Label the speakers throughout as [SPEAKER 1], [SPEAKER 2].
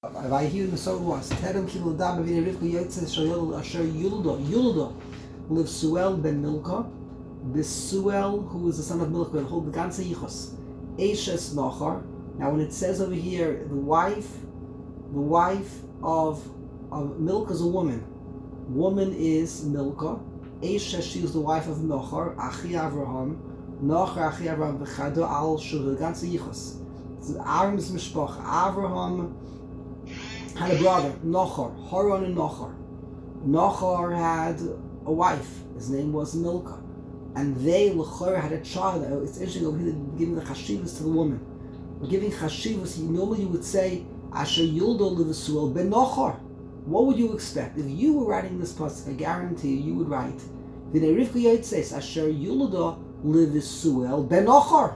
[SPEAKER 1] Vayihu so it was. Terem kilo dam v'nei Rivka yotzes shayol asher Yulda live Suel ben Milka. This Suel, who is the son of Milka, hold the ganze yichus. Eishes Nachar. Now, when it says over here, the wife of Milka is a woman. Woman is Milka. Eishes, she is the wife of Nachar. Achi Avraham. Nachar Achi Avraham v'chado al shul the ganze yichus. It's Aram's mishpach. Avraham had a brother, Nachar, Haran and Nachar. Nachar had a wife. His name was Milka. And they, L'chor, had a child. It's interesting over here, giving the chashivas to the woman. We're giving chashivas. Normally you would say, Asher Yulda Livasuel ben Nachar. What would you expect? If you were writing this pasuk, I guarantee you would write, V'nei Rivka yotzes, Asher Yulda Livasuel ben Nachar.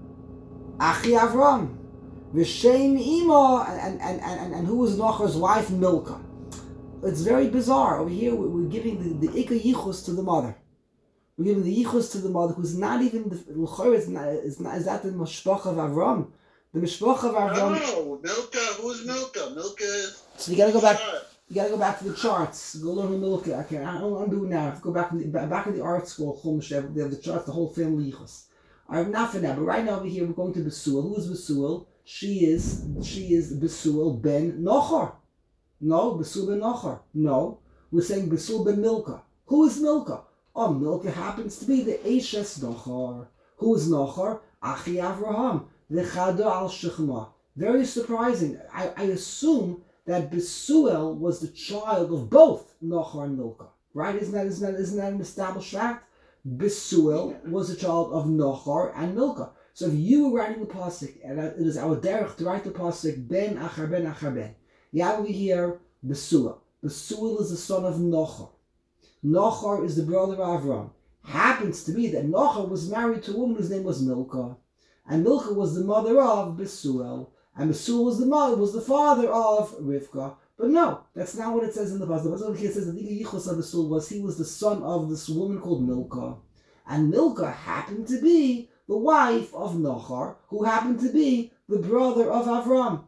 [SPEAKER 1] Achi Avram. V'shem Ima, and who was Nachar's wife, Milka. It's very bizarre. Over here, we're giving the Ikka Yichus to the mother. We're giving the Yichus to the mother, who's not even the L'chor. Is that the Mishpach of Avram? The Mishpach of Avram.
[SPEAKER 2] No, Milka. Who's Milka? Milka is.
[SPEAKER 1] So you gotta go back. You gotta go back to the charts. Go learn who Milka. I don't want to do it now. I have to go back in the art school. Chumash, they have the charts, the whole family Yichus. Not for now, but right now over here we're going to Besuel. Who is Besuel? She is Besuel ben Nachar. No, Besuel ben Nachar. No, we're saying Besuel ben Milka. Who is Milka? Oh, Milka happens to be the Eishes Nachar. Who is Nachar? Achi Avraham. The Chado al Shechma. Very surprising. I assume that Besuel was the child of both Nachar and Milka. Right? Isn't that an established fact? Besuel was a child of Nachar and Milka. So if you were writing the pasuk, and it is our derech to write the pasuk ben achar ben achar ben, you have over here Besuel. Besuel is the son of Nachar. Nachar is the brother of Avram. Happens to be that Nachar was married to a woman whose name was Milka, and Milka was the mother of Besuel, and Besuel was the father of Rivka. But no, that's not what it says in the pasuk. The pasuk over here says that the Yichus of Besuel was the son of this woman called Milka, and Milka happened to be the wife of Nachar, who happened to be the brother of Avram.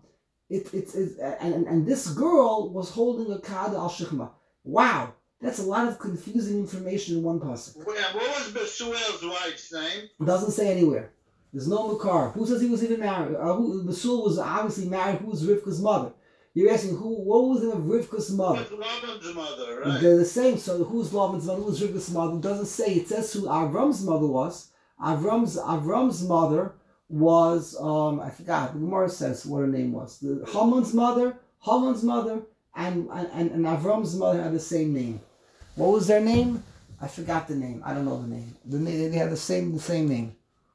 [SPEAKER 1] And this girl was holding a kad al shechma. Wow, that's a lot of confusing information in one pasuk.
[SPEAKER 2] What was Besuel's wife's name?
[SPEAKER 1] It doesn't say anywhere. There's no makar. Who says he was even married? Besuel was obviously married. Who was Rivka's mother? You're asking what was the name of Rivka's mother?
[SPEAKER 2] What's Laban's mother, right?
[SPEAKER 1] They're the same. So who's Laban's mother? Who's Rivka's mother? It doesn't say. It says who Avram's mother was. Avram's mother was I forgot. The Gemara says what her name was. The Haman's mother, and Avram's mother had the same name. What was their name? I forgot the name. I don't know the name. They had the same name.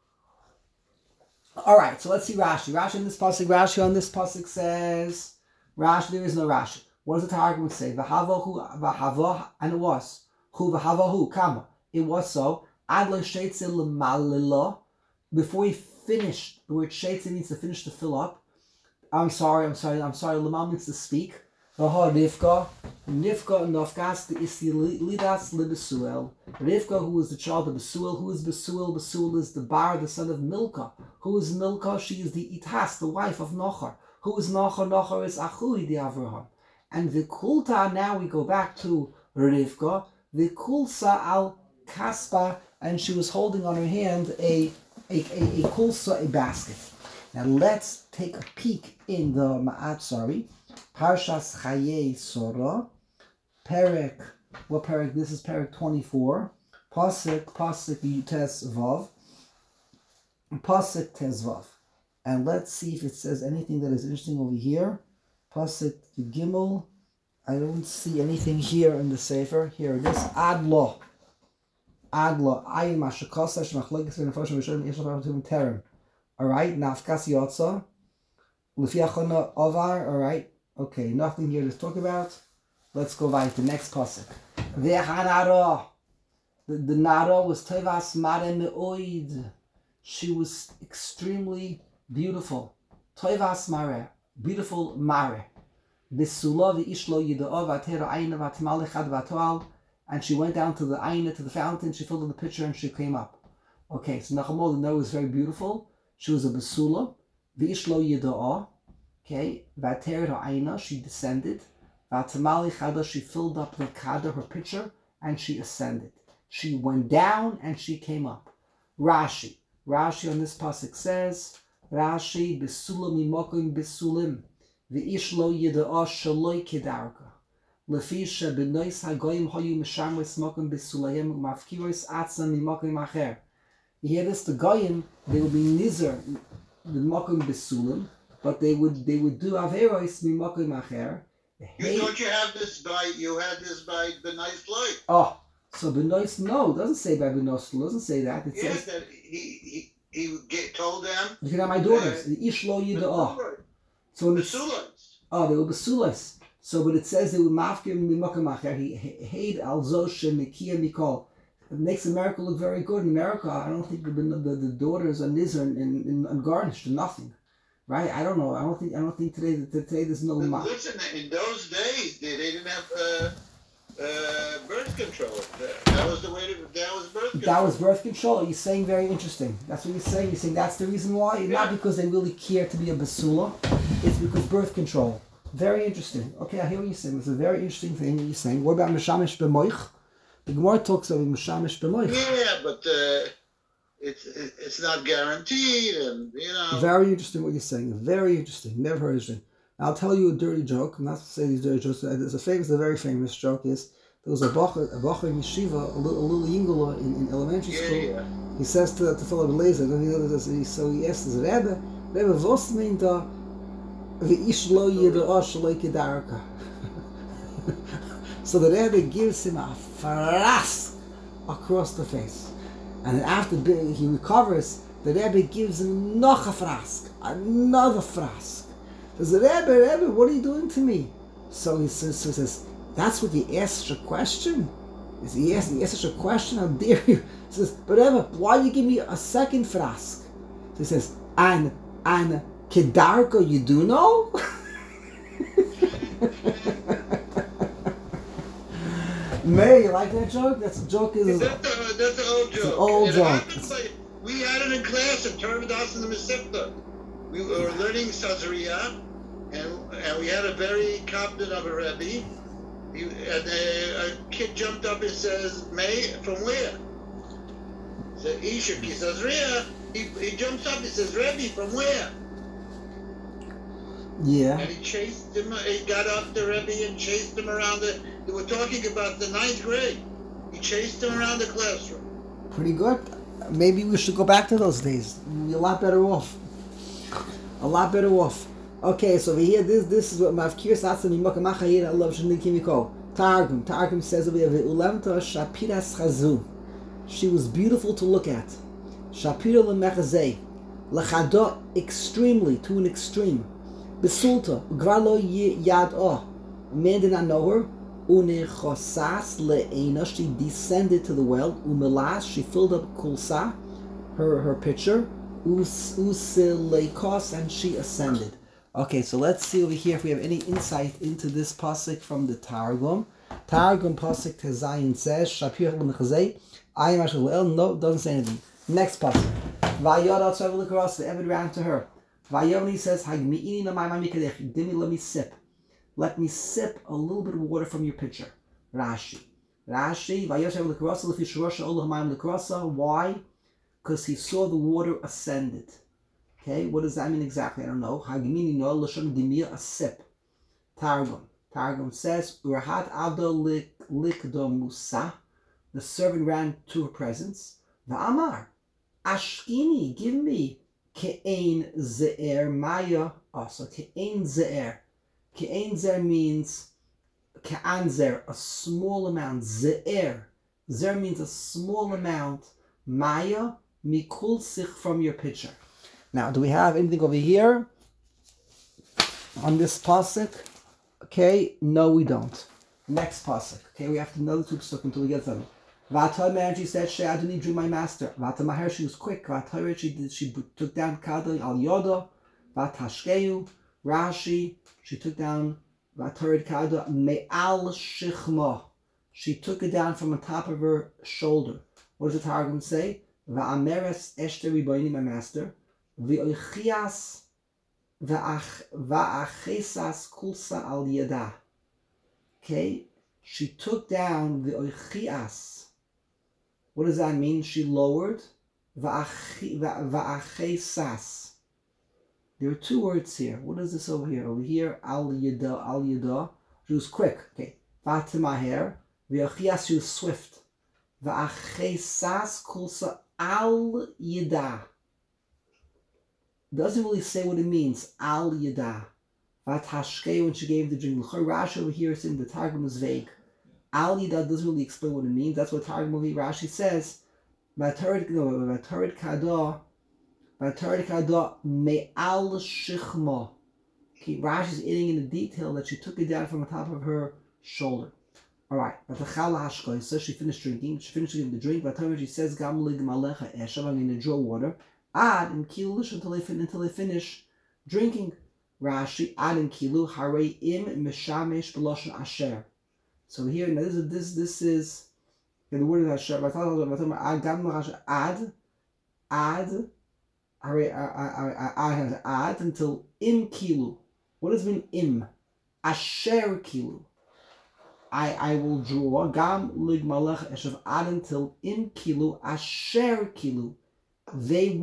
[SPEAKER 1] All right, so let's see Rashi. Rashi on this pasuk says Rashi. There is no Rashi. What does the Targum say? V'hava, and it was hu v'havahu kama. It was so. Before he finished, the word sheitze means to finish to fill up. I'm sorry. Lama means to speak. Rivka nafkas the isilidas libesuel. Rivka, who is the child of Besuel. Who is Besuel? Besuel is the bar, the son of Milka. Who is Milka? She is the itas, the wife of Nachar. Who is Nachar? Nachar is Achui the Avraham. And the kulta. Now we go back to Rivka. The kulsa al kaspa. And she was holding on her hand a kulsa, a basket. Now let's take a peek in the Parshas Chayei Sora, Perek. What Perek? This is Perek 24. Pasuk Tes Vav. Pasuk Tes Vav. And let's see if it says anything that is interesting over here. Pasuk Gimel. I don't see anything here in the Sefer. Here it is. Adlo. Ayin Mashakasa Shmachlekes V'Nefashim V'Shem Yeshlavim Terem. All right, Nafkas Yotza. L'fiachona Ovar. All right, okay, nothing here to talk about. Let's go right to the next pasuk. Ve'hanara. The Nara was Tevas Mare Me'oid. She was extremely beautiful. Tevas Mare, beautiful Mare. Besula v'ishlo Yida'ov Atera Ayin V'Atmal Echad V'Atoal. And she went down to the Aina, to the fountain, she filled in the pitcher, and she came up. Okay, so Nachamol, the Noah was very beautiful. She was a Besula. V'ishlo Yida'ah. Okay, Vater Aina, she descended. Vatamali Chada, she filled up the Kada, her pitcher, and she ascended. She went down and she came up. Rashi on this pasuk says, Rashi besulam imokim besulim, v'ish lo yida'a shaloi kedarka. Lefisha benois hagoyim hoyu mishamres mokim besulayim umafkiros atzam imokim acher. You hear this? The goyim, they would be nizer b'mokim besulim, but they would do averos mimokim acher.
[SPEAKER 2] Don't you have this by? You had this by Benoist Light.
[SPEAKER 1] Oh. So Benoist, no, it doesn't say by Benoist, it doesn't say that. It
[SPEAKER 2] Yes,
[SPEAKER 1] says
[SPEAKER 2] that he told them.
[SPEAKER 1] you can have my daughters. The ish lo yida'ah. So when they were basulas. So but it says they would mafkim mimakamacher. He haid al zosh nikia mikol. It makes America look very good. In America, I don't think the daughters are nizar and garnished or nothing. Right? I don't know. I don't think today there's no.
[SPEAKER 2] Listen, in those days they didn't have. Birth control. That was the way that was birth control.
[SPEAKER 1] That was birth control. You're saying very interesting. That's what you're saying. You're saying that's the reason why. Yeah. Not because they really care to be a basula. It's because birth control. Very interesting. Okay, I hear what you're saying. It's a very interesting thing that you're saying. What about Meshamish b'moich? The Gemara talks about Meshamish b'moich.
[SPEAKER 2] Yeah, but it's not guaranteed, and
[SPEAKER 1] Very interesting what you're saying. Very interesting. Never heard of it. I'll tell you a dirty joke. I'm not to say these dirty jokes. There's a very famous joke. Is there was a bacher in yeshiva, a little yingler in elementary school.
[SPEAKER 2] Yeah.
[SPEAKER 1] He says to fellow Belezer, so he asks the Rebbe, was meint da v'ish lo yida'ah shaloi kedarka? So the Rebbe gives him a frask across the face, and then after he recovers, the Rebbe gives him noch a frask, another frask. Says, Rebbe, what are you doing to me? So he says, that's what you asked a question? He asked such a question, how dare you? He says, but Rebbe, why you give me a second frask? So he says, and kedarka you do know? May, you like that joke? That's a joke.
[SPEAKER 2] That's an old joke.
[SPEAKER 1] It's an old joke.
[SPEAKER 2] We had it in class in Termidas in the Mesipta. We were learning Sazariya, and we had a very competent of a Rebbe. A kid jumped up and says, May, from where? Said, Ishak, he says, Ria. He jumps up and says, Rebbe, from where?
[SPEAKER 1] Yeah.
[SPEAKER 2] And he chased him, he got up the Rebbe and chased him around they were talking about the 9th grade. He chased him around the classroom.
[SPEAKER 1] Pretty good. Maybe we should go back to those days. We'll be a lot better off. Okay, so over here, this is what Mavkir Satzim Yimakamacha Allah Shani Kimiko. Targum says over here, Ulamta Shapiras Chazu. She was beautiful to look at. Shapira lemechazei. Lechado extremely, to an extreme. Besulta, Gralo Yad'ah. Man did not know her. Unechosas le'ena. She descended to the well. Umelas, she filled up kulsa, her pitcher. Usileikos, and she ascended. Okay, so let's see over here if we have any insight into this pasuk from the Targum. Targum pasuk Tezayin says, Shapir lemechazei. I am Ashel. No, doesn't say anything. Next pasuk. Vayada travel across. The Evid ran to her. Vayoni says, Hagmi'ini namayma mikadech. Dimi, let me sip. Let me sip a little bit of water from your pitcher. Rashi. Vayada travel across. Lefish Rosha Olah Mayim Lekrasa. Why? Because he saw the water ascended. Okay, what does that mean exactly? I don't know. Hagmini no lashon dimir, a sip. Targum says, Urahat avdo likdo musa. The servant ran to her presence. Va'amar, ashkini, give me ke'ein ze'er maya. Also, ke'ein ze'er. Ke'ein ze'er means ke'anzer, a small amount. Ze'er. Zer means a small amount. Maya, mikul sich, from your pitcher. Now, do we have anything over here on this pasuk? Okay, no, we don't. Next pasuk. Okay, we have to know the two pasuk until we get them. V'ataymer, she said, She'adoni drew my master. V'atamaher, she was quick. V'atayret, she took down Kadal al Yoda. V'atashkeu, Rashi, she took down V'atayret Kadal me'al shichma. She took it down from the top of her shoulder. What does the Targum say? V'ameres Eshter Riboini, my master. V'oichias Va'achesas kulsa al yada. Okay, she took down the oichias. What does that mean? She lowered. Va'achesas. There are two words here. What is this over here? Over here, al yada. She was quick. Okay. Va'timaher. V'ochias, she was swift. Va'achesas kulsa al yada. Doesn't really say what it means. Al yada. Vatashke, when she gave the drink. Rashi over here is in the Targum is vague. Al yada doesn't really explain what it means. That's what Targum over here Rashi says. Vatarid kada me'al shichma. Okay, Rashi is adding in the detail that she took it down from the top of her shoulder. Alright, so she finished drinking. She finished getting the drink. She says, Gam lig malecha eshav, I'm going to draw water. Ad and kilush until they finish drinking. Rashi, ad and kilu, harei im meshamesh b'loshen asher. So here, now this is the word of asher. Ad until im kilu. What does it mean im? Asher kilu. I will draw gam lig malach eshav ad until im kilu asher kilu. They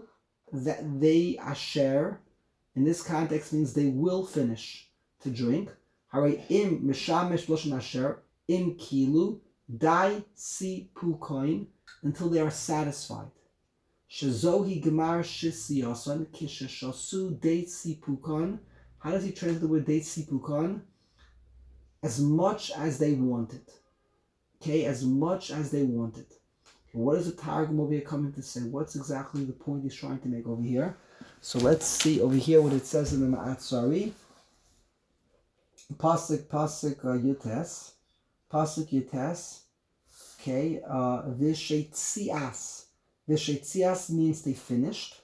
[SPEAKER 1] asher in this context means they will finish to drink. Haray im mishamesh b'loshen asher im kilu dai si pukoin until they are satisfied. Shazohi gemar shisiyoson kishashosu deit si pukon. How does he translate the word deit si pukon? As much as they want it. Okay, as much as they want it. What is the Targum over here coming to say? What's exactly the point he's trying to make over here? So let's see over here what it says in the Ma'atzari. Pasuk Yutes. Pasuk Yutes. Okay, Vishetzias. Vishetzias means they finished.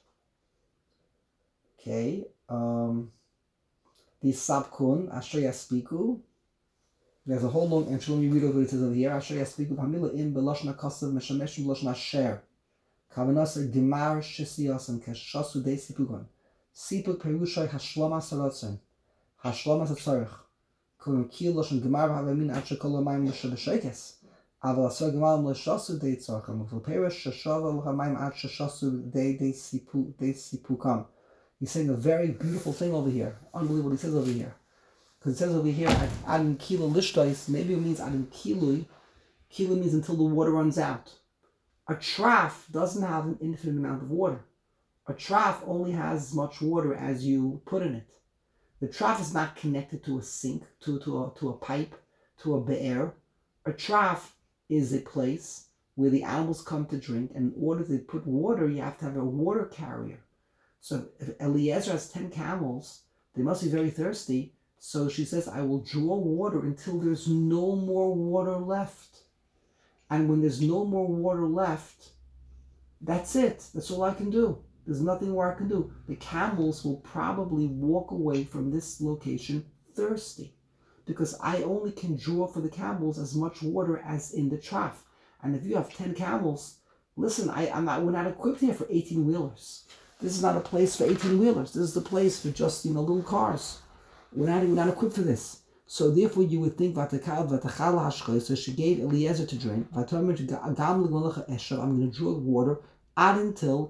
[SPEAKER 1] Okay, the Sabkun, Asher Yaspiku. There's a whole long entry. Let me read over what it says over here. Asher Yaspiku Hamila im Beloshna Kasav Meshamesh Beloshna Asher. Kavanasa Gemar Shisiyasan Keshasu De Sipugon. Sipuk Perushay Hashlama Saratzen. Hashlama Satzarech. Kun Kil Loshan Gemar Havamin Achakolomaim Lushabashekes. Aval Asar Gemar Lushasu De Tzarcham. Perish Shashava Lhamaim Achashasu De Sipukam. He's saying a very beautiful thing over here. Unbelievable what he says over here. Because it says over here, Adin Kilo Lishtais, maybe it means Adin Kilui. Kilo means until the water runs out. A trough doesn't have an infinite amount of water. A trough only has as much water as you put in it. The trough is not connected to a sink, to a pipe, to a be'er. A trough is a place where the animals come to drink, and in order to put water, you have to have a water carrier. So if Eliezer has 10 camels, they must be very thirsty. So she says, I will draw water until there's no more water left. And when there's no more water left, that's it. That's all I can do. There's nothing more I can do. The camels will probably walk away from this location thirsty, because I only can draw for the camels as much water as in the trough. And if you have 10 camels, listen, we're not equipped here for 18-wheelers. This is not a place for 18-wheelers. This is the place for just, little cars. We're not equipped for this. So therefore you would think, so she gave Eliezer to drink. I'm going to draw water until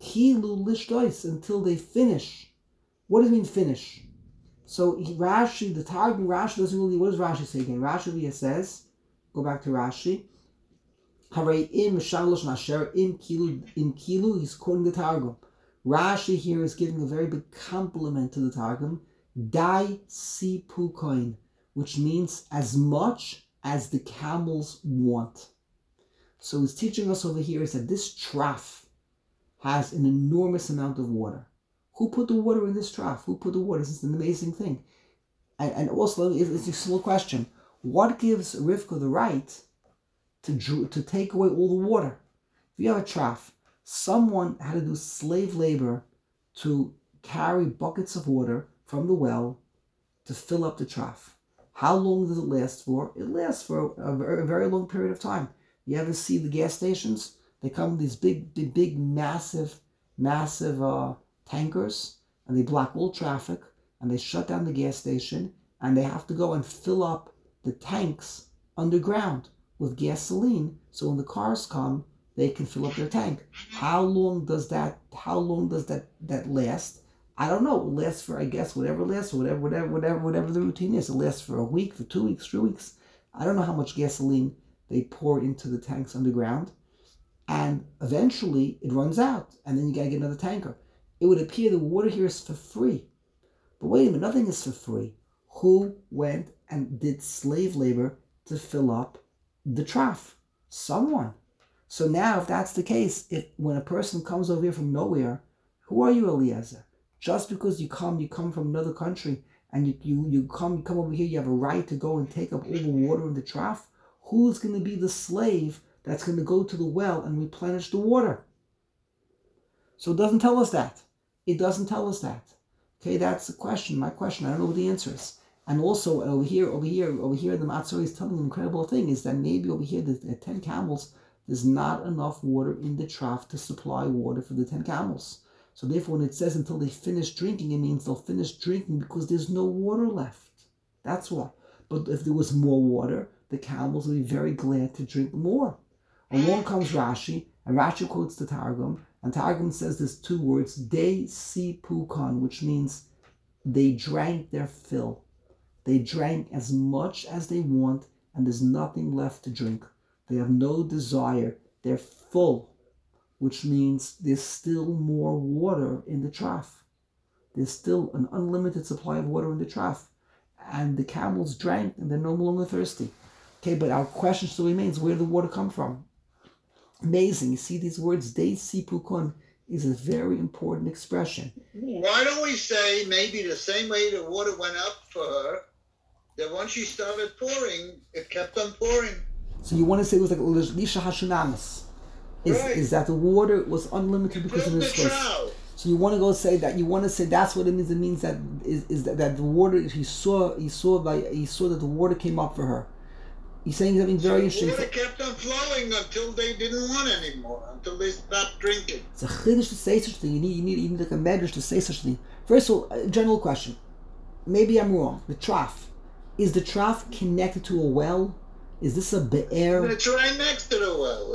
[SPEAKER 1] they finish. What does it mean finish? So Rashi, the Targum Rashi doesn't really, what does Rashi say again? Rashi says, go back to Rashi. In kilu, he's quoting the Targum. Rashi here is giving a very big compliment to the Targum. Dai si pukoin, which means as much as the camels want. So he's teaching us over here is that this trough has an enormous amount of water. Who put the water in this trough? Who put the water? This is an amazing thing. And also, it's a small question. What gives Rivka the right to take away all the water? If you have a trough, someone had to do slave labor to carry buckets of water from the well to fill up the trough. How long does it last for? It lasts for a very long period of time. You ever see the gas stations? They come with these big, massive tankers. and they block all traffic, and they shut down the gas station, and they have to go and fill up the tanks underground with gasoline, so when the cars come, they can fill up their tank. How long does that last? I don't know. It lasts for, I guess, whatever the routine is. It lasts for a week, for 2 weeks, 3 weeks. I don't know how much gasoline they pour into the tanks underground. And eventually it runs out, and then you gotta get another tanker. It would appear the water here is for free. But wait a minute, nothing is for free. Who went and did slave labor to fill up the trough? Someone. So now, if that's the case, when a person comes over here from nowhere, who are you, Eliezer? Just because you come from another country, and you come over here, you have a right to go and take up all the water in the trough? Who's going to be the slave that's going to go to the well and replenish the water? So it doesn't tell us that. It doesn't tell us that. Okay, that's the question. My question. I don't know what the answer is. And also over here, the Matzori is telling an incredible thing, is that maybe over here, the 10 camels, there's not enough water in the trough to supply water for the 10 camels. So therefore, when it says until they finish drinking, it means they'll finish drinking because there's no water left. That's why. But if there was more water, the camels would be very glad to drink more. Along comes Rashi, and Rashi quotes the Targum, and Targum says there's 2 words, de si pukan, which means they drank their fill. They drank as much as they want, and there's nothing left to drink. They have no desire. They're full, which means there's still more water in the trough. There's still an unlimited supply of water in the trough. And the camels drank, and they're no longer thirsty. Okay, but our question still remains, where did the water come from? Amazing. You see these words, de si pukun, is a very important expression.
[SPEAKER 2] Why don't we say maybe the same way the water went up for her, that once she started pouring, it kept on pouring.
[SPEAKER 1] So you want to say it was like Lisha Hashunamis. Is that the water was unlimited because of his choice. So you want to go say that, that's what it means. It means that that the water, he saw that the water came up for her. He's saying something very interesting.
[SPEAKER 2] The water kept on flowing until they didn't want anymore, until they stopped drinking.
[SPEAKER 1] It's a chiddush to say such a thing. You need like a medrash to say such a thing. First of all, a general question. Maybe I'm wrong. The trough. Is the trough connected to a well? Is this a be'er?
[SPEAKER 2] It's right next to the well.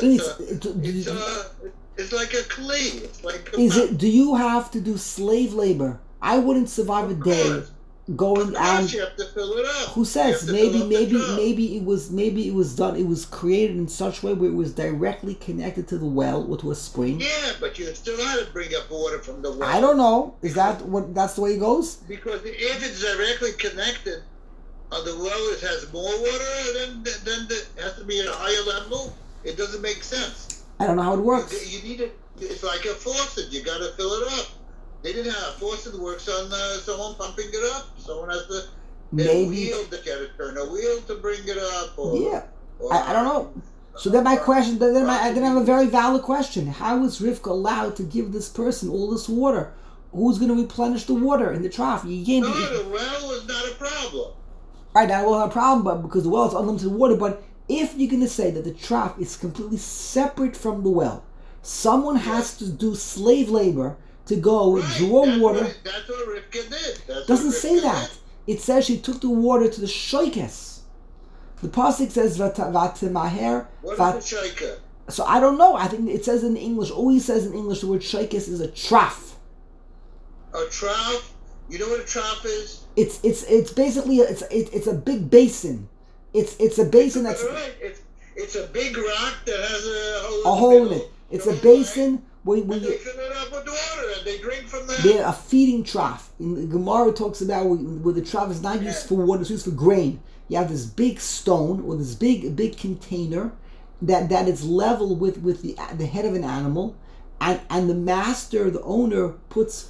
[SPEAKER 2] It's like a kli. It's like a
[SPEAKER 1] do you have to do slave labor? I wouldn't survive a day going and
[SPEAKER 2] you have to fill it up.
[SPEAKER 1] Who says maybe it was done, it was created in such a way where it was directly connected to the well or to a spring?
[SPEAKER 2] Yeah, but you still had to bring up water from the well.
[SPEAKER 1] I don't know. That's the way it goes?
[SPEAKER 2] Because if it's directly connected, the well has more water, then it has to be at a higher level. It doesn't make sense.
[SPEAKER 1] I don't know how it works.
[SPEAKER 2] You need it. It's like a faucet. You got to fill it up. They didn't have a faucet that works on someone pumping it up. Someone has to.
[SPEAKER 1] Maybe.
[SPEAKER 2] Wheel that you got to turn a wheel to bring it up.
[SPEAKER 1] I don't know. So then my question. Then I have a very valid question. How is Rivka allowed to give this person all this water? Who's going to replenish the water in the trough?
[SPEAKER 2] The well was not a problem.
[SPEAKER 1] Right, now we'll have a problem, but because the well is unlimited water. But if you're going to say that the trough is completely separate from the well, someone has to do slave labor to go draw water.
[SPEAKER 2] That's what Rivka did.
[SPEAKER 1] Doesn't say that. It says she took the water to the shoykes. The pasuk says vatemaher.
[SPEAKER 2] What is the shoyka?
[SPEAKER 1] So I don't know. I think it says in English. Always says in English the word shoykes is a trough.
[SPEAKER 2] A trough. You know what a trough is?
[SPEAKER 1] It's basically it's a big basin. It's a basin that's
[SPEAKER 2] right. It's a big rock that has
[SPEAKER 1] a hole in it. It's a basin where
[SPEAKER 2] they fill it up with water and they drink from that.
[SPEAKER 1] They're a feeding trough. In the Gemara talks about where the trough is not used for water; it's used for grain. You have this big stone or this big container that is level with the head of an animal, and the master, the owner, puts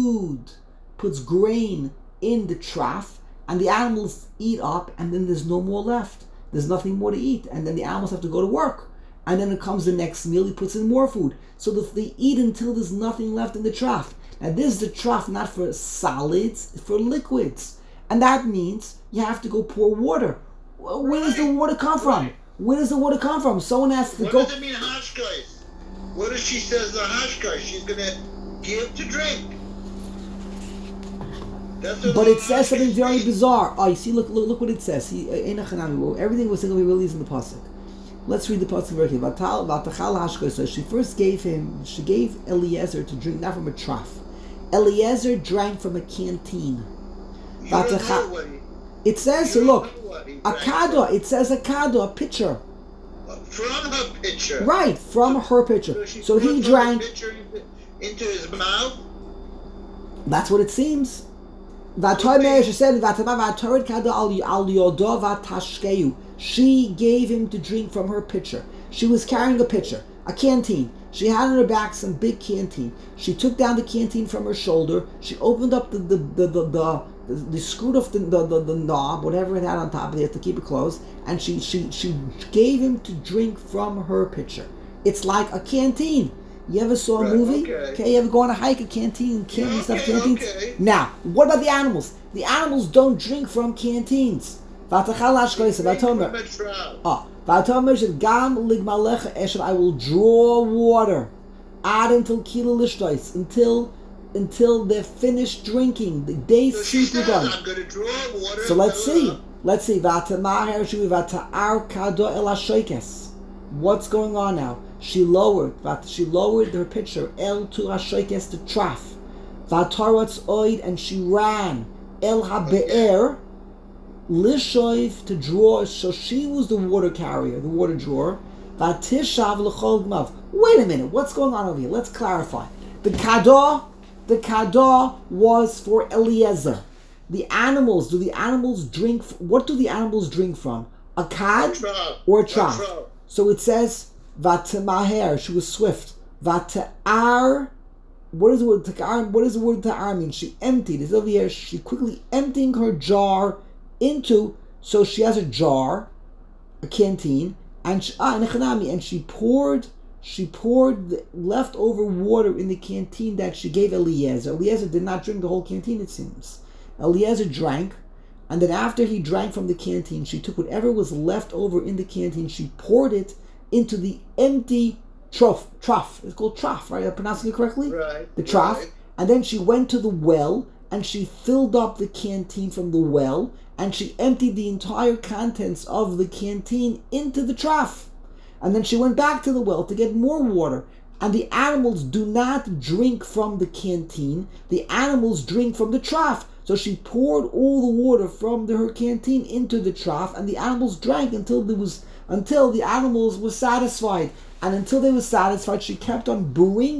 [SPEAKER 1] grain in the trough, and the animals eat up, and then there's no more left. There's nothing more to eat, and then the animals have to go to work. And then it comes the next meal, he puts in more food. So they eat until there's nothing left in the trough. Now this is the trough not for solids, it's for liquids. And that means you have to go pour water. Where does the water come from? Where does the water come from? Someone has to go...
[SPEAKER 2] What does it mean, hashkais? What if she says the hashkais? She's going to give to drink.
[SPEAKER 1] But it says something very bizarre. Oh, you see, look what it says. Everything was going to be released in the pasuk. Let's read the pasuk very quickly. So she first gave Eliezer to drink, not from a trough. Eliezer drank from a canteen. It says, look, a kado. It says a kado, a pitcher.
[SPEAKER 2] From her pitcher.
[SPEAKER 1] Right, from her pitcher. So he drank
[SPEAKER 2] into his mouth.
[SPEAKER 1] That's what it seems. She gave him to drink from her pitcher. She was carrying a pitcher, a canteen. She had on her back some big canteen. She took down the canteen from her shoulder. She opened up the screwed off the knob, whatever it had on top of it to keep it closed, and she gave him to drink from her pitcher. It's like a canteen. You ever saw a movie? Okay. You ever go on a hike, a canteen, canteens.
[SPEAKER 2] Okay.
[SPEAKER 1] Now, what about the animals? The animals don't drink from canteens. I will draw water until they're finished drinking. The day's sleep is done.
[SPEAKER 2] I'm going to draw water.
[SPEAKER 1] So let's see. What's going on now? She lowered her pitcher el tu hashoikes to trough. Vataratz oid, and she ran el habe'er lishoiv to draw. So she was the water carrier, the water drawer. Vatishav l'chol gmav. Wait a minute, what's going on over here? Let's clarify. The kadah was for Eliezer. The animals, do the animals drink? What do the animals drink from? A kad or a trough? So it says Vatemaher, she was swift. Vata'ar, what does the word ta'ar? What does the word ta'ar mean? She emptied. It's over here. She quickly emptying her jar into. So she has a jar, a canteen, and she poured the leftover water in the canteen that she gave Eliezer. Eliezer did not drink the whole canteen, it seems. Eliezer drank, and then after he drank from the canteen, she took whatever was left over in the canteen, she poured it into the empty trough. It's called trough, right? Am I pronouncing it correctly?
[SPEAKER 2] Right.
[SPEAKER 1] The trough.
[SPEAKER 2] Right.
[SPEAKER 1] And then she went to the well, and she filled up the canteen from the well, and she emptied the entire contents of the canteen into the trough. And then she went back to the well to get more water. And the animals do not drink from the canteen. The animals drink from the trough. So she poured all the water from her canteen into the trough, and the animals drank until the animals were satisfied. And until they were satisfied, she kept on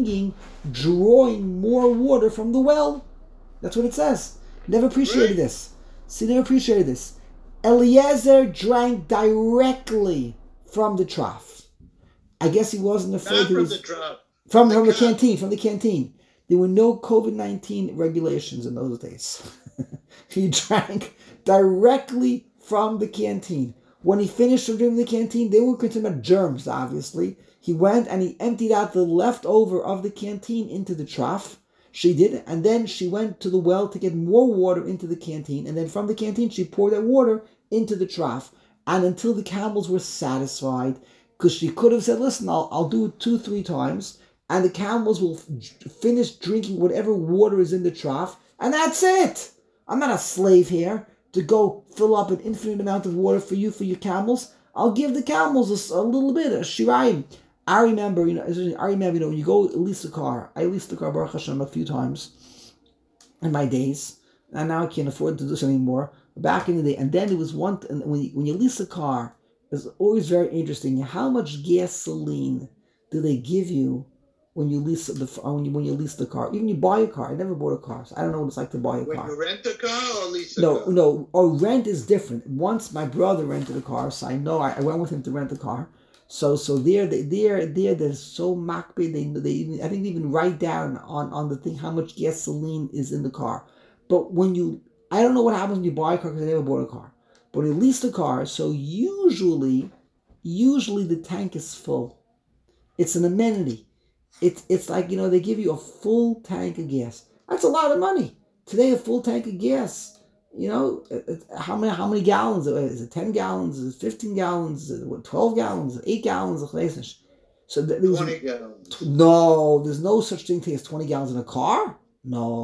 [SPEAKER 1] drawing more water from the well. That's what it says. Never appreciated this. See, never appreciated this. Eliezer drank directly from the trough. I guess he wasn't afraid.
[SPEAKER 2] Not from the trough.
[SPEAKER 1] From the canteen. There were no COVID-19 regulations in those days. He drank directly from the canteen. When he finished drinking the canteen, they weren't concerned about germs, obviously. He went and he emptied out the leftover of the canteen into the trough. She did, and then she went to the well to get more water into the canteen, and then from the canteen she poured that water into the trough, and until the camels were satisfied, because she could have said, listen, I'll do it 2-3 times, and the camels will finish drinking whatever water is in the trough, and that's it. I'm not a slave here to go fill up an infinite amount of water for you, for your camels. I'll give the camels a little bit, a shirayim. I remember, when you go lease a car. I leased the car, Baruch Hashem, a few times in my days, and now I can't afford to do this anymore. Back in the day, and then there was one, when you lease a car, it's always very interesting. How much gasoline do they give you when you lease when you lease the car? Even you buy a car. I never bought a car, so I don't know what it's like to buy a car.
[SPEAKER 2] When you rent a car or lease a car?
[SPEAKER 1] No. Oh, rent is different. Once my brother rented a car, so I know I went with him to rent a car. So they're so makbid. They even write down on the thing how much gasoline is in the car. But I don't know what happens when you buy a car because I never bought a car. But when you lease a car, so usually the tank is full. It's an amenity. It's like, they give you a full tank of gas. That's a lot of money. Today, a full tank of gas, how many gallons? Is it 10 gallons? Is it 15 gallons? Is it 12 gallons? 8 gallons? So
[SPEAKER 2] 20 gallons.
[SPEAKER 1] No, there's no such thing as 20 gallons in a car. No.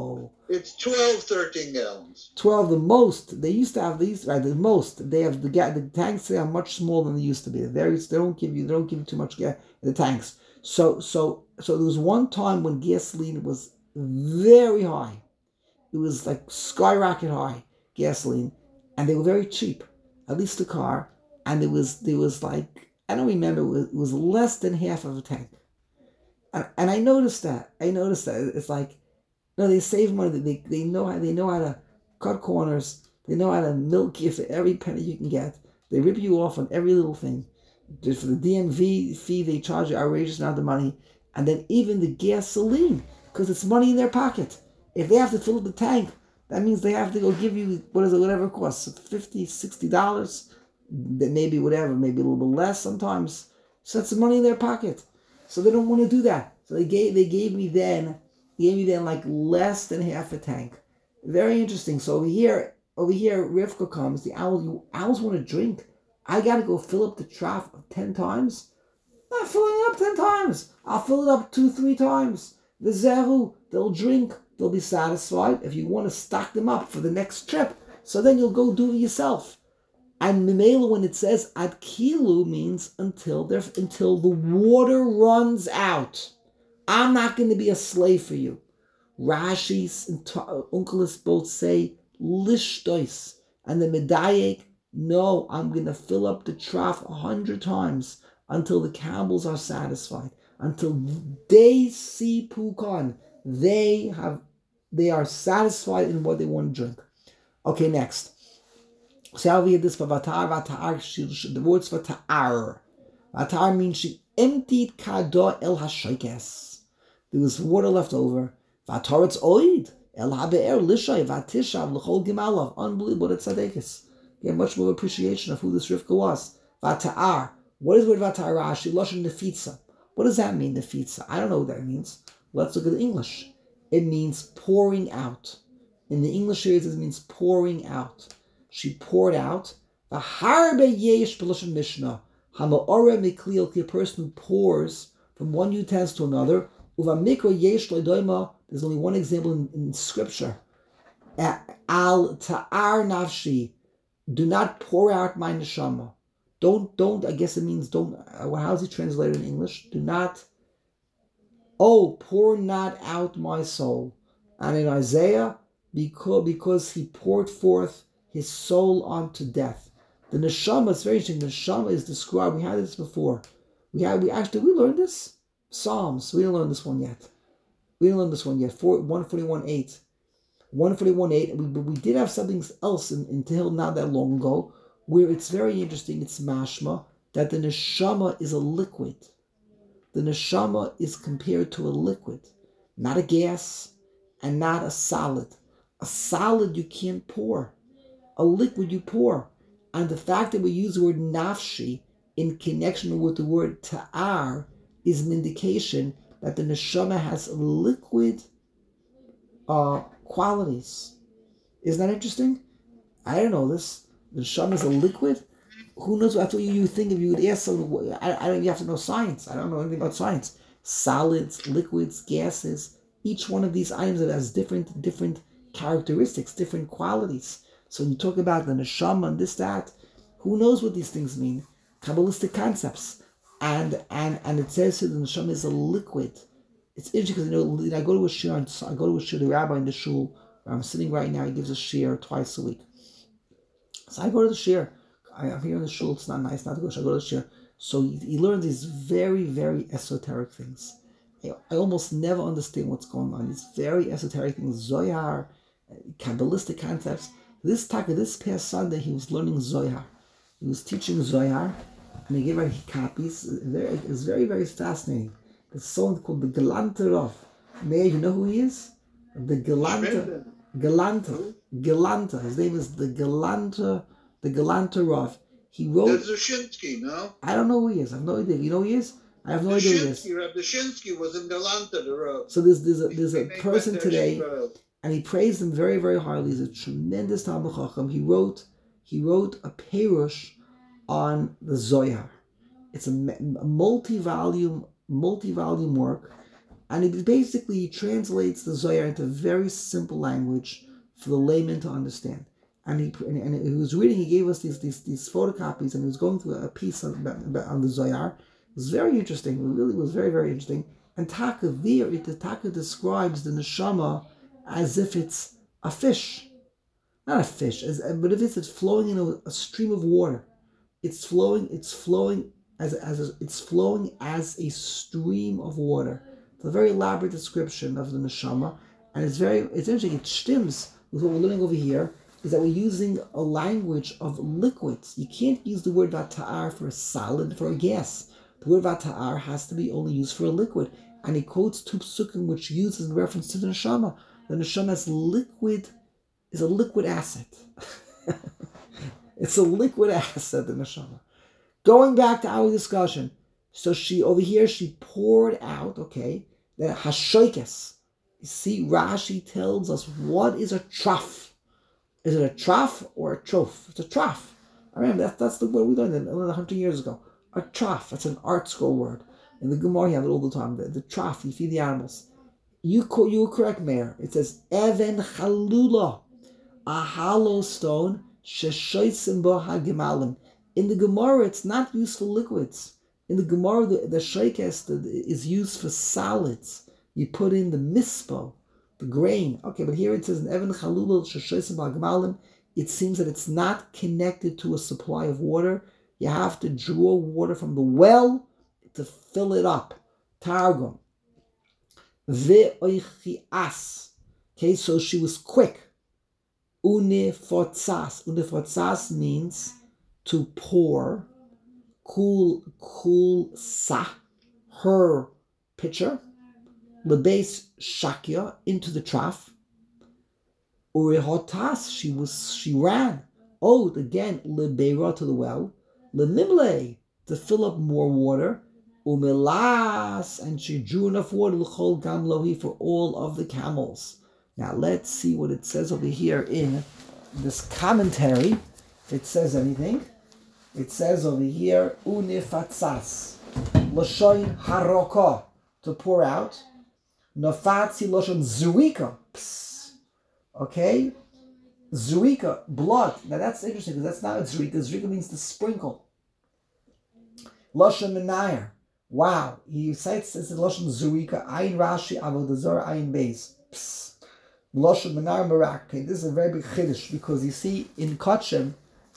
[SPEAKER 2] It's 12, 13 gallons.
[SPEAKER 1] 12, the most. They used to have these, right? The most. They have the tanks. They are much smaller than they used to be. They don't give you too much gas in the tanks. So there was one time when gasoline was very high. It was like skyrocket high gasoline, and they were very cheap. At least the car, and there was like, I don't remember. It was less than half of a tank. And I noticed that. It's like, no, they save money. They know how to cut corners. They know how to milk you for every penny you can get. They rip you off on every little thing. Just for the DMV fee, they charge you outrageous amount of money. And then even the gasoline, because it's money in their pocket. If they have to fill up the tank, that means they have to go give you, whatever it costs, $50, $60, maybe whatever, maybe a little bit less sometimes. So that's the money in their pocket. So they don't want to do that. So they gave me then like less than half a tank. Very interesting. So over here, Rivka comes. The owls want to drink. I got to go fill up the trough 10 times. Not filling up 10 times. I'll fill it up 2-3 times. The zeru, they'll drink. They'll be satisfied. If you want to stock them up for the next trip, so then you'll go do it yourself. And Mimela, when it says ad kilu, means until the water runs out. I'm not going to be a slave for you. Rashi's and Unkelis both say lishtois, and the Medayek, no, I'm going to fill up the trough 100 times until the camels are satisfied, until they see pukan, they are satisfied in what they want to drink. Okay, next. So how we had this for vatar, the words for ta'ar. Vatar means she emptied kado el hashokes. There was water left over. Vatar it's oid el habe'er lishay vatishav l'chol gimalav. Unbelievable, it's tzadekis. Get much more appreciation of who this Rivka was. Vatar. What is the word vatar? Rashi loshen nefitza. What does that mean, nefitza? I don't know what that means. Let's look at the English. It means pouring out. In the English here, it means pouring out. She poured out. A harbe yesh b'loshen mishnah. Hama'ora mikliel, a person who pours from one utensil to another. Uva mikro yesh loidoima. There's only one example in scripture. Al ta'ar nafshi. Do not pour out my neshama. Don't. I guess it means don't. How's it translated in English? Do not. Oh, pour not out my soul. And in Isaiah, because he poured forth his soul unto death. The neshama, it's very interesting. The neshama is described. We had this before. We learned this. Psalms. We didn't learn this one yet. 141:8. 141:8. We did have something else until not that long ago, where it's very interesting. It's mashma that the neshama is a liquid. The neshama is compared to a liquid, not a gas, and not a solid. A solid you can't pour. A liquid you pour. And the fact that we use the word nafshi in connection with the word ta'ar is an indication that the neshama has liquid qualities. Isn't that interesting? I don't know this. The neshama is a liquid? Who knows? That's what you think if you would ask someone. I don't. You have to know science. I don't know anything about science. Solids, liquids, gases. Each one of these items that has different characteristics, different qualities. So when you talk about the neshama and this, that, who knows what these things mean? Kabbalistic concepts. And it says here the neshama is a liquid. It's interesting because I go to a shir, the rabbi in the shul where I'm sitting right now. He gives a shir twice a week. So I go to the shir. I'm here in the shul. It's not nice not to go. So I go to the shir. So he learns these very, very esoteric things. I almost never understand what's going on. These very esoteric things, Zohar, Kabbalistic concepts. This past Sunday, he was learning Zohar. He was teaching Zohar, and he gave out copies. It's very, very fascinating. There's someone called the Galante Rav. Mayor, you know who he is? The Galante. His name is the Galante Rav. He wrote.
[SPEAKER 2] There's Dushinsky, no?
[SPEAKER 1] I don't know who he is. I have no idea. You know who he is? I have no idea who he is.
[SPEAKER 2] Rabbi Dushinsky was in Galante, the Rav.
[SPEAKER 1] So there's a person today, and he praised him very, very highly. He's a tremendous Talmud Chacham. He wrote a perush on the Zohar. It's a multi-volume work, And he basically translates the Zohar into very simple language for the layman to understand. And he was reading. He gave us these photocopies, and he was going through a piece on the Zohar. It was very interesting. It really was very, very interesting. And Taka describes the neshama as if it's a fish, not a fish, but if it's flowing in a stream of water. It's flowing as a stream of water. It's a very elaborate description of the neshama, and it's interesting. It stems with what we're learning over here. Is that we're using a language of liquids. You can't use the word vata'ar for a solid, for a gas. The word vata'ar has to be only used for a liquid. And he quotes two psukim which uses in reference to the neshama. The neshama is a liquid asset. It's a liquid asset, the neshama. Going back to our discussion. So she poured out, okay, that hashoikes. You see, Rashi tells us what is a trough. Is it a trough or a trough? It's a trough. I remember that's the word we learned 100 years ago. A trough. That's an art school word. In the Gemara, you have it all the time. The trough, you feed the animals. You were correct, Mayor. It says, Even chalula, a hollow stone, sheshoisim bo hagemalim. In the Gemara, it's not used for liquids. In the Gemara, the sheikes is used for solids. You put in the mispo, the grain. Okay, but here it says, Even chalula, sheshoisim bo hagemalim. It seems that it's not connected to a supply of water. You have to draw water from the well to fill it up. Targum. Ve'oichias. Okay, so she was quick. Unefotzas. Unefotzas means to pour. Kul sa, her pitcher. Lebeis shakya, into the trough. Urehotas, she ran. Oh, again, lebeira, to the well. Lemimle, to fill up more water. Umelas, and she drew enough water l'chol gam lohi, for all of the camels. Now let's see what it says over here in this commentary. If it says anything. It says over here, unifatzas, l'shoin haroko, to pour out. Nofatzi l'shon zurika, okay? Zurika, blood. Now that's interesting because that's not a zurika. Zurika means to sprinkle. Lashon menayr. Wow. He cites this in Lashon zurika. Ayin Rashi avodah zarah ayin beis. Lashon menayr marak. Okay, this is a very big chiddush because you see in Kachem,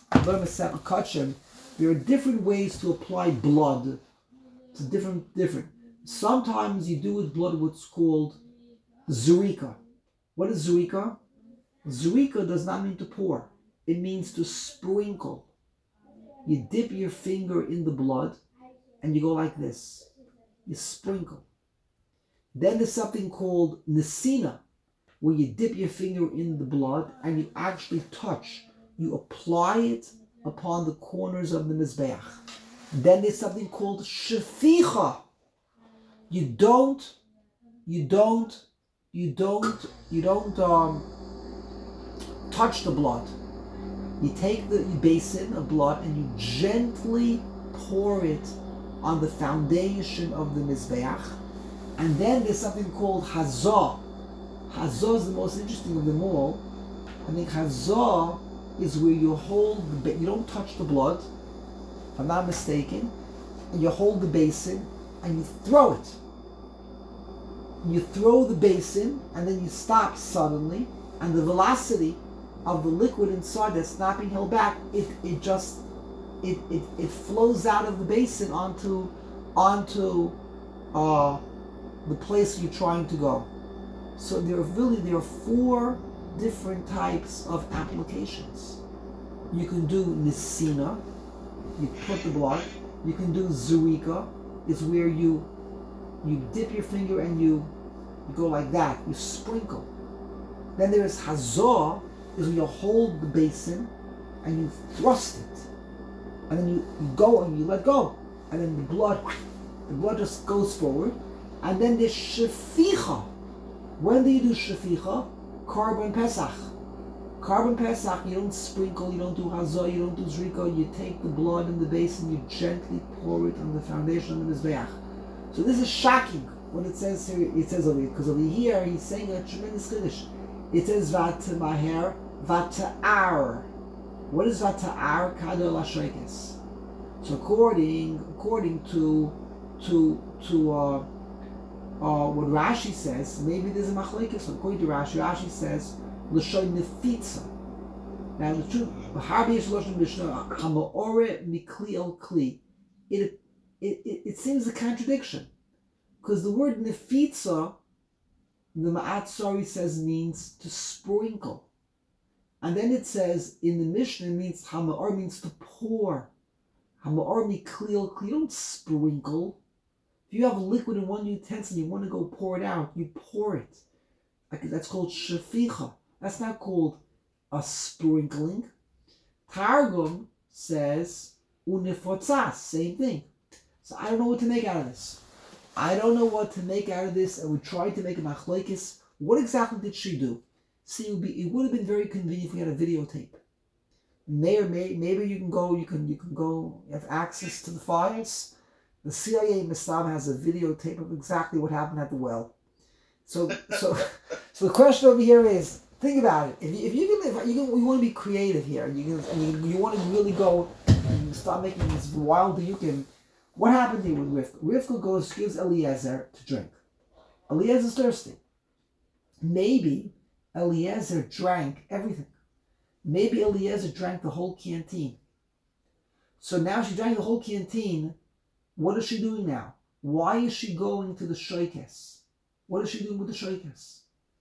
[SPEAKER 1] there are different ways to apply blood. It's different. Sometimes you do with blood what's called zurika. What is zurika? Zurika does not mean to pour. It means to sprinkle. You dip your finger in the blood and you go like this. You sprinkle. Then there's something called nesina, where you dip your finger in the blood and you actually touch. You apply it upon the corners of the mizbeach. Then there's something called sheficha. You don't touch the blood. You take the basin of blood and you gently pour it on the foundation of the mizbeach. And then there's something called hazah. Hazah is the most interesting of them all. I think hazah is where you hold you don't touch the blood, if I'm not mistaken, and you hold the basin and you throw it. You throw the basin and then you stop suddenly, and the velocity of the liquid inside that's not being held back, it flows out of the basin onto the place you're trying to go. So there are 4 different types of applications. You can do nisina, you put the blood. You can do zurika, is where you dip your finger and you go like that, you sprinkle. Then there is hazah, is when you hold the basin and you thrust it. And then you go and you let go. And then the blood just goes forward. And then there's sheficha. When do you do sheficha? Korban Pesach. Korban Pesach, you don't sprinkle, you don't do hazah, you don't do zrika, you take the blood in the basin, you gently pour it on the foundation of the mizbeach. So this is shocking. when it says here, it says over here, because over here he's saying a tremendous Kiddush. It says Vatmaher, Vata'ar. What is Vata'ar? Kadol Ashrekes. So according to what Rashi says, maybe there's a machlekes. According to Rashi says l'shon nefitza. Now the truth, Harbi is l'shon Mishnah hamaore mikli el kli. It seems a contradiction, because the word nefitza, the Ma'at Sari says, means to sprinkle, and then it says in the Mishnah means hamaor means to pour. Hamaor mikli el kli. You don't sprinkle. If you have liquid in one utensil, you want to go pour it out, you pour it. That's called shaficha. That's not called a sprinkling. Targum says unifotzas, same thing. So I don't know what to make out of this. And we tried to make a machlekes. What exactly did she do? See, it would have been very convenient if we had a videotape. Maybe you can go. You have access to the files. The CIA Mistab has a videotape of exactly what happened at the well. So the question over here is, think about it. If you want to be creative here, you want to really go and start making this wild Diyukim. What happened here with Rivka? Rivka gives Eliezer to drink. Eliezer's thirsty. Maybe Eliezer drank everything. Maybe Eliezer drank the whole canteen. So now she drank the whole canteen. What is she doing now? Why is she going to the shoykes? What is she doing with the shoykes?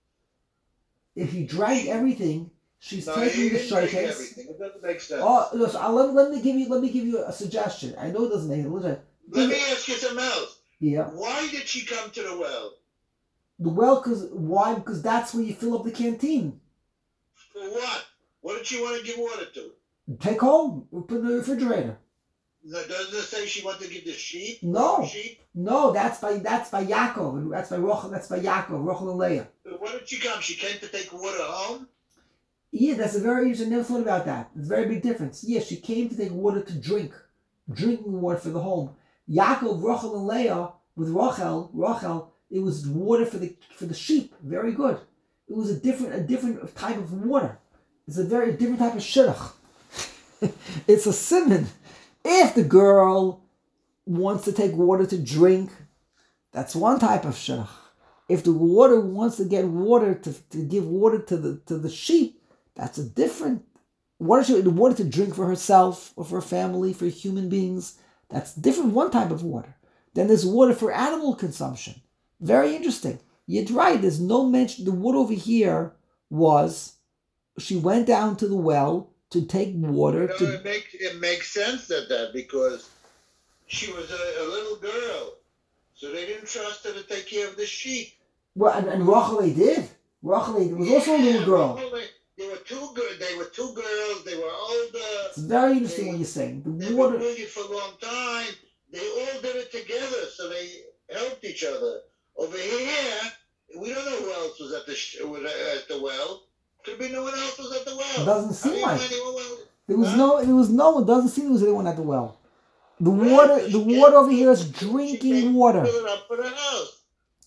[SPEAKER 1] If he drank everything, she's taking the shoykes.
[SPEAKER 2] It doesn't make sense.
[SPEAKER 1] Oh, no, so let me give you a suggestion. I know it doesn't make sense.
[SPEAKER 2] Let me ask you something else.
[SPEAKER 1] Yeah.
[SPEAKER 2] Why did she come to the well?
[SPEAKER 1] The well, why? Because that's where you fill up the canteen.
[SPEAKER 2] For what? What did she want to give water to?
[SPEAKER 1] Take home. Put in the refrigerator.
[SPEAKER 2] Doesn't it say she wanted to give the sheep?
[SPEAKER 1] No.
[SPEAKER 2] Sheep?
[SPEAKER 1] No, that's by Yaakov. That's by Yaakov, Rachel and Leah.
[SPEAKER 2] Why did she come? She came to take water home?
[SPEAKER 1] Yeah, that's a very interesting. I never thought about that. It's a very big difference. Yeah, she came to take water to drink. Drinking water for the home. Yaakov, Rachel and Leah, with Rachel, it was water for the sheep. Very good. It was a different type of water. It's a very different type of shidduch. It's a simon. If the girl wants to take water to drink, that's one type of shidduch. If the water wants to get water to give water to the sheep, that's a different. Water to drink for herself or for her family, for human beings, that's different. One type of water. Then there's water for animal consumption. Very interesting. You're right. There's no mention. The water over here was she went down to the well to take water.
[SPEAKER 2] It makes sense that because she was a little girl, so they didn't trust her to take care of the sheep.
[SPEAKER 1] Well, and Rachel did. Rachel was also a little girl.
[SPEAKER 2] They were two girls. They were older.
[SPEAKER 1] It's very interesting what you're saying.
[SPEAKER 2] They were doing it for a long time. They all did it together, so they helped each other. Over here, we don't know who else was at the well. Could be no one else was at the well.
[SPEAKER 1] It doesn't seem like there was no. It doesn't seem there was anyone at the well. The water over here is drinking water.
[SPEAKER 2] Fill it up for the house.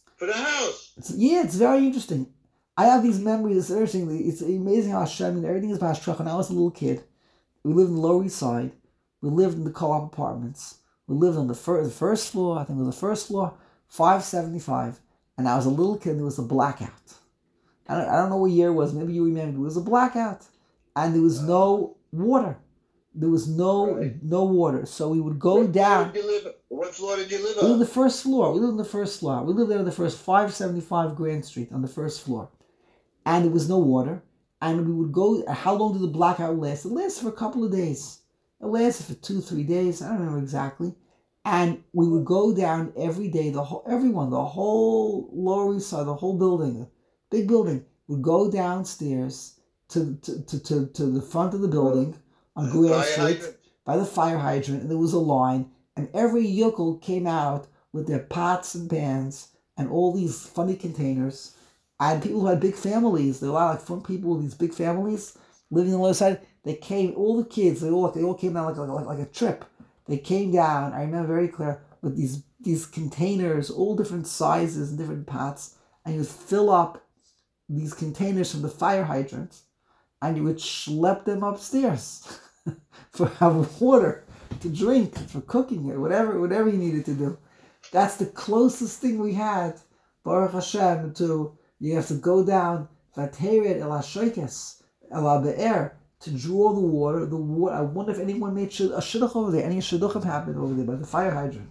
[SPEAKER 1] It's very interesting. I have these memories. It's interesting. It's amazing how Hashem and everything is about Hashem. When I was a little kid, we lived in the Lower East Side. We lived in the co-op apartments. We lived on the first floor. I think it was the first floor, 575. And I was a little kid. There was a blackout. I don't know what year it was. Maybe you remember. There was a blackout, and there was no water. There was no water. So we would go down.
[SPEAKER 2] What floor did you live on?
[SPEAKER 1] We lived on the first floor. We lived on the first floor. We lived there on the first 575 Grand Street on the first floor. And there was no water. And we would go. How long did the blackout last? It lasted for a couple of days. It lasted for 2-3 days. I don't remember exactly. And we would go down every day. The whole Lower East Side, the whole building, big building, would go downstairs to the front of the building on Grand Street by the fire hydrant, and there was a line. And every yokel came out with their pots and pans and all these funny containers. And people who had big families, there were a lot of fun people with these big families living on the other side. They came, all the kids, they all came down like a trip. They came down, I remember very clear, with these these containers, all different sizes and different pots, and you would fill up these containers from the fire hydrants, and you would schlep them upstairs for have water to drink, for cooking it, whatever you needed to do. That's the closest thing we had, Baruch Hashem, to you have to go down Vateret el Hashoikes el Be'er to draw the water. The water. I wonder if anyone made a shidduch over there. Any shidduch have happened over there by the fire hydrant.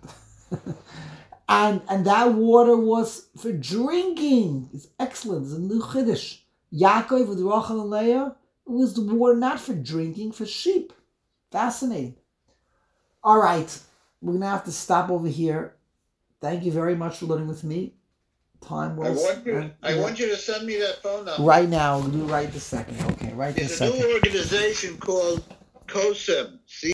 [SPEAKER 1] and that water was for drinking. It's excellent. It's a new chiddush. Yaakov with Rachel and Leah, it was the water not for drinking, for sheep. Fascinating. All right, we're going to have to stop over here. Thank you very much for learning with me. Time was...
[SPEAKER 2] I want you to send me that phone number.
[SPEAKER 1] Right now. We'll do right this second. Okay, right this second.
[SPEAKER 2] There's a new organization called COSEM.